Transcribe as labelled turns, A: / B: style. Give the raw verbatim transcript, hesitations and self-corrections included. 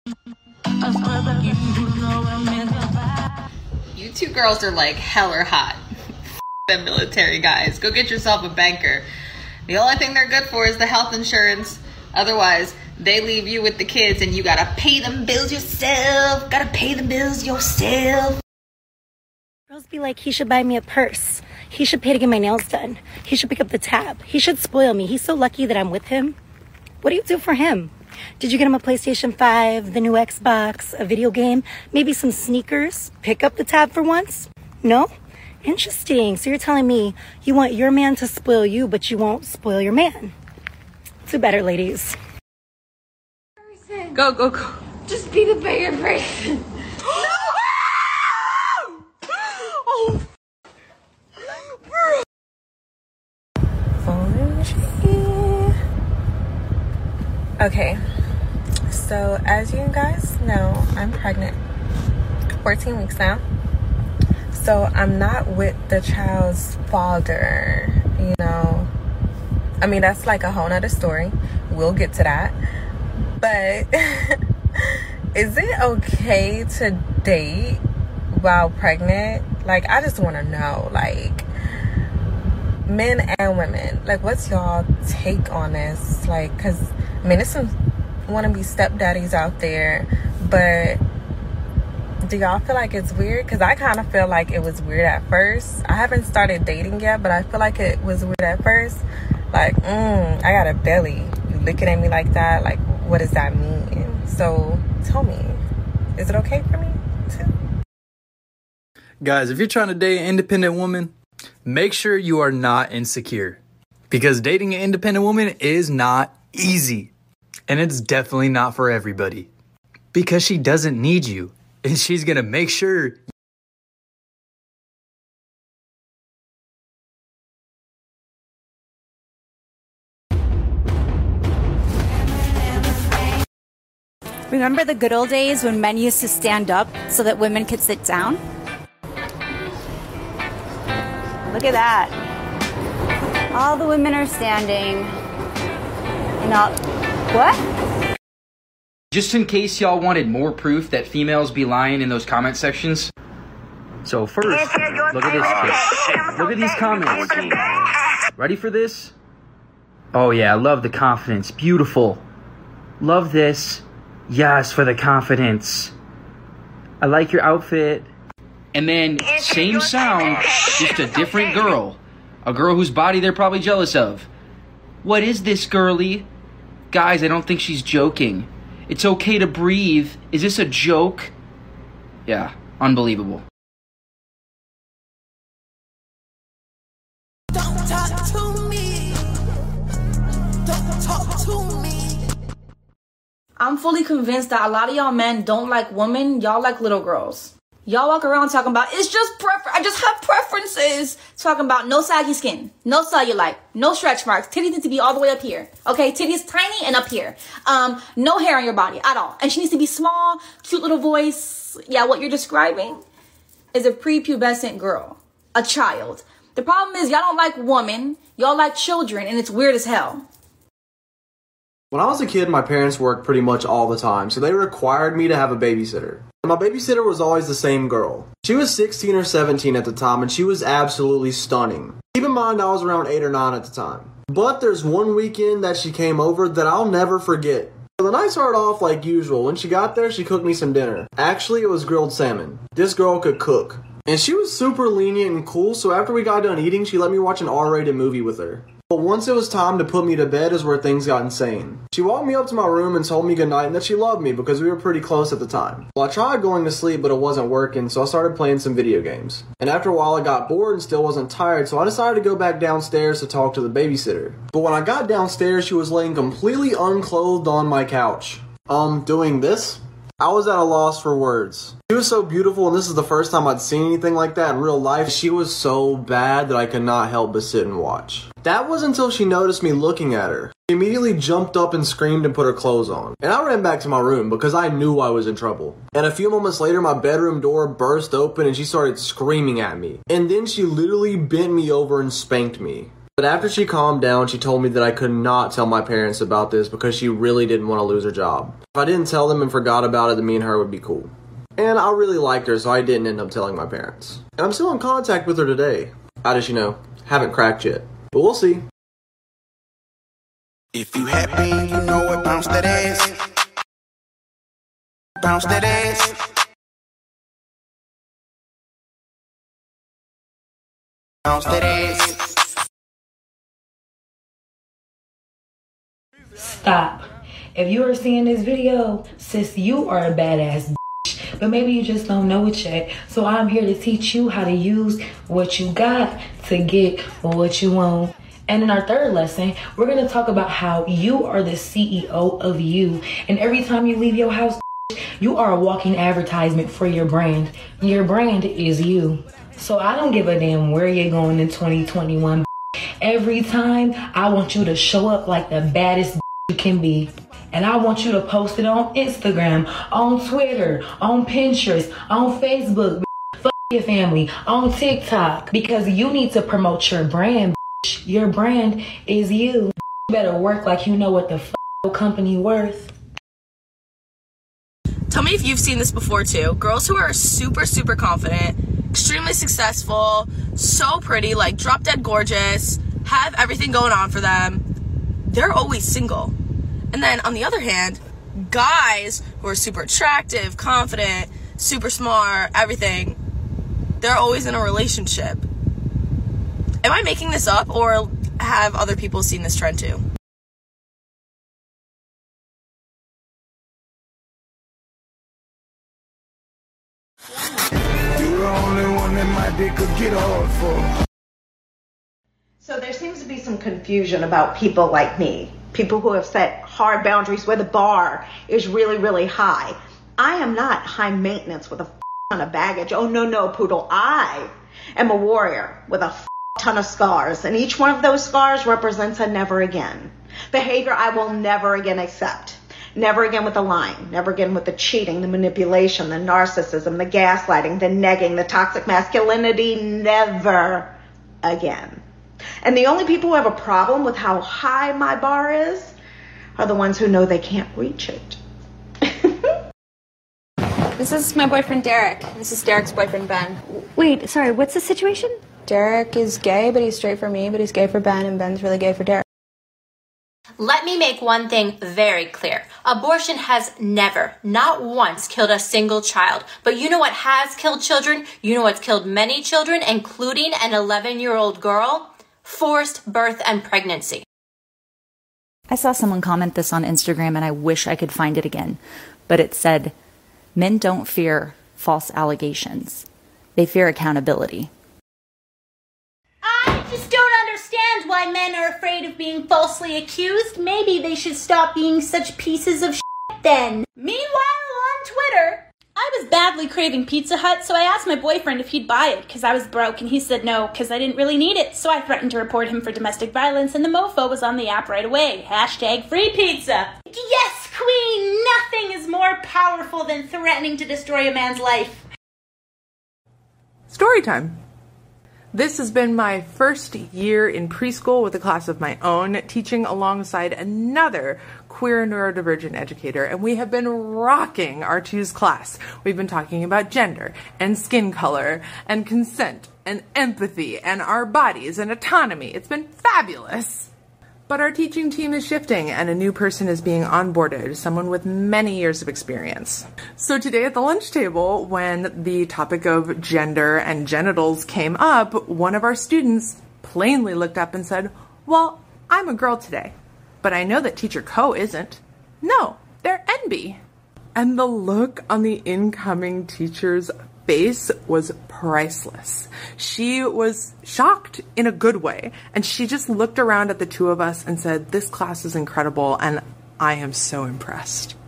A: You two girls are like hella hot. Them military guys. Go get yourself a banker. The only thing they're good for is the health insurance. Otherwise, they leave you with the kids and you gotta pay them bills yourself. Gotta pay the bills yourself.
B: Girls be like, he should buy me a purse. He should pay to get my nails done. He should pick up the tab. He should spoil me. He's so lucky that I'm with him. What do you do for him? Did you get him a PlayStation five, the new Xbox, a video game, maybe some sneakers? Pick up the tab for once? No? Interesting. So you're telling me you want your man to spoil you, but you won't spoil your man. Do better, ladies.
A: Go, go, go.
C: Just be the bigger person.
D: Okay, so as you guys know, I'm pregnant, fourteen weeks now. So I'm not with the child's father, you know. I mean, that's like a whole nother story. We'll get to that. But is it okay to date while pregnant? Like, I just want to know, like, men and women, like, what's y'all take on this? Like, because I mean, there's some wannabe stepdaddies out there, but do y'all feel like it's weird? Because I kind of feel like it was weird at first. I haven't started dating yet, but I feel like it was weird at first. Like, mm, I got a belly. You looking at me like that? Like, what does that mean? So tell me, is it okay for me too?
E: Guys, if you're trying to date an independent woman, make sure you are not insecure. Because dating an independent woman is not easy. And it's definitely not for everybody. Because she doesn't need you. And she's going to make sure.
F: Remember the good old days when men used to stand up so that women could sit down? Look at that. All the women are standing. And all... What?
G: Just in case y'all wanted more proof that females be lying in those comment sections. So first, look at this kid. Look at these comments. Ready for this? Oh yeah, I love the confidence. Beautiful. Love this. Yes, for the confidence. I like your outfit. And then, same sound, just a different girl. A girl whose body they're probably jealous of. What is this, girly? Guys, I don't think she's joking. It's okay to breathe. Is this a joke? Yeah, unbelievable.
H: Don't talk to me. Don't talk to me.
I: I'm fully convinced that a lot of y'all men don't like women. Y'all like little girls. Y'all walk around talking about, it's just prefer. I just have preferences. Talking about no saggy skin, no cellulite, no stretch marks. Titties need to be all the way up here. Okay, titties tiny and up here. Um, no hair on your body at all. And she needs to be small, cute little voice. Yeah, what you're describing is a prepubescent girl, a child. The problem is y'all don't like women. Y'all like children, and it's weird as hell.
J: When I was a kid, my parents worked pretty much all the time, so they required me to have a babysitter. And my babysitter was always the same girl. She was sixteen or seventeen at the time, and she was absolutely stunning. Keep in mind, I was around eight or nine at the time. But there's one weekend that she came over that I'll never forget. So the night started off like usual. When she got there, she cooked me some dinner. Actually, it was grilled salmon. This girl could cook. And she was super lenient and cool, so after we got done eating, she let me watch an R-rated movie with her. But once it was time to put me to bed is where things got insane. She walked me up to my room and told me goodnight and that she loved me because we were pretty close at the time. Well, I tried going to sleep, but it wasn't working, so I started playing some video games. And after a while, I got bored and still wasn't tired, so I decided to go back downstairs to talk to the babysitter. But when I got downstairs, she was laying completely unclothed on my couch. Um, doing this? I was at a loss for words. She was so beautiful, and this is the first time I'd seen anything like that in real life. She was so bad that I could not help but sit and watch. That was until she noticed me looking at her. She immediately jumped up and screamed and put her clothes on. And I ran back to my room because I knew I was in trouble. And a few moments later, my bedroom door burst open and she started screaming at me. And then she literally bent me over and spanked me. But after she calmed down, she told me that I could not tell my parents about this because she really didn't want to lose her job. If I didn't tell them and forgot about it, then me and her would be cool. And I really liked her, so I didn't end up telling my parents. And I'm still in contact with her today. How does she know? Haven't cracked yet. But we'll see.
H: If you happy, you know what, bounce that ass. Bounce that ass. Bounce that ass.
I: Stop. If you are seeing this video, sis, you are a badass bitch. But maybe you just don't know it yet. So I'm here to teach you how to use what you got to get what you want. And in our third lesson, we're going to talk about how you are the C E O of you. And every time you leave your house, you are a walking advertisement for your brand. Your brand is you. So I don't give a damn where you're going in twenty twenty-one. Every time, I want you to show up like the baddest you can be. And I want you to post it on Instagram, on Twitter, on Pinterest, on Facebook, fuck your family, on TikTok. Because you need to promote your brand. Your brand is you. You better work like you know what the fuck your company worth.
K: Tell me if you've seen this before too. Girls who are super, super confident, extremely successful, so pretty, like drop dead gorgeous, have everything going on for them. They're always single. And then on the other hand, guys who are super attractive, confident, super smart, everything, they're always in a relationship. Am I making this up, or have other people seen this trend too?
H: You're the only one that my dick could get hard for.
L: So there seems to be some confusion about people like me. People who have set hard boundaries where the bar is really, really high. I am not high maintenance with a ton of baggage. Oh, no, no, Poodle. I am a warrior with a ton of scars. And each one of those scars represents a never again. Behavior I will never again accept. Never again with the lying. Never again with the cheating, the manipulation, the narcissism, the gaslighting, the negging, the toxic masculinity. Never again. And the only people who have a problem with how high my bar is are the ones who know they can't reach it.
F: This is my boyfriend Derek. This is Derek's boyfriend Ben.
M: Wait, sorry, what's the situation?
F: Derek is gay, but he's straight for me, but he's gay for Ben, and Ben's really gay for Derek.
N: Let me make one thing very clear. Abortion has never, not once, killed a single child. But you know what has killed children? You know what's killed many children, including an eleven-year-old girl? Forced birth and pregnancy.
O: I saw someone comment this on Instagram and I wish I could find it again. But it said, men don't fear false allegations. They fear accountability.
P: I just don't understand why men are afraid of being falsely accused. Maybe they should stop being such pieces of shit then. Meanwhile, on Twitter, I was badly craving Pizza Hut, so I asked my boyfriend if he'd buy it because I was broke, and he said no because I didn't really need it. So I threatened to report him for domestic violence, and the mofo was on the app right away. Hashtag free pizza. Yes, queen, nothing is more powerful than threatening to destroy a man's life.
D: Story time. This has been my first year in preschool with a class of my own, teaching alongside another queer neurodivergent educator, and we have been rocking our Choose class. We've been talking about gender and skin color and consent and empathy and our bodies and autonomy. It's been fabulous. But our teaching team is shifting and a new person is being onboarded, someone with many years of experience. So today at the lunch table, when the topic of gender and genitals came up, one of our students plainly looked up and said, "Well, I'm a girl today, but I know that teacher Co isn't. No, they're N B." And the look on the incoming teacher's face was priceless. She was shocked in a good way, and she just looked around at the two of us and said, "This class is incredible, and I am so impressed."